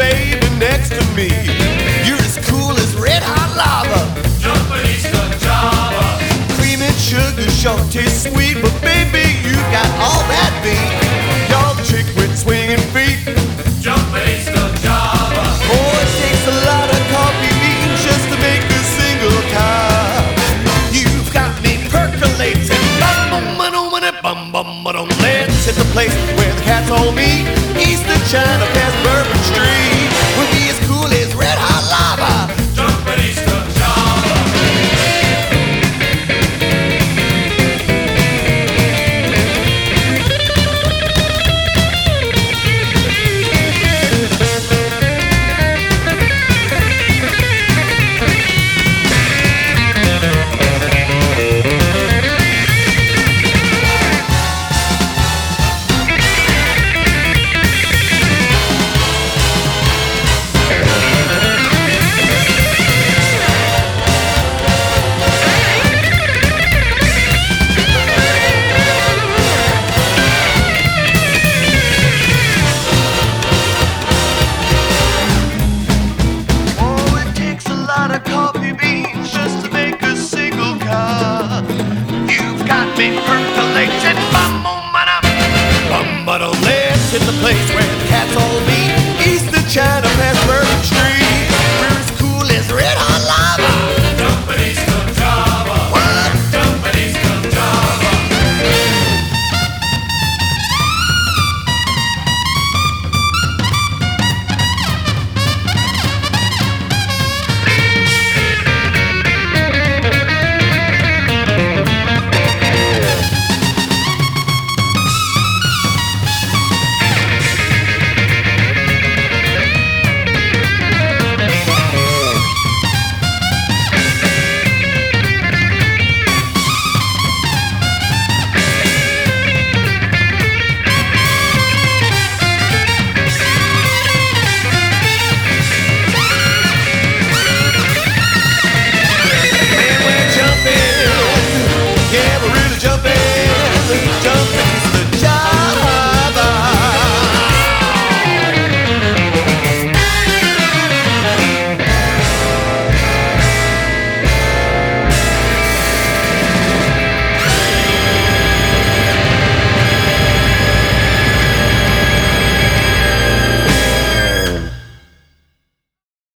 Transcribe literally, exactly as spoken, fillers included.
baby next to me. You're as cool as red hot lava. Jumperista Java. Cream and sugar sure taste sweet, but baby, you got all that beat. Dog chick with swinging feet. Jumperista Java. Oh, it takes a lot of coffee beans just to make a single cup. You've got me percolating. Bum bum bum bum bum. Let's hit the place where the cats all meet. East of China past Bourbon Street. We'll be as cool as red hot lava. Jumperista Java. Coffee beans just to make a single cup. You've got me percolating. Bum bum bum bum. Let's hit the place where the cats all meet. East of China past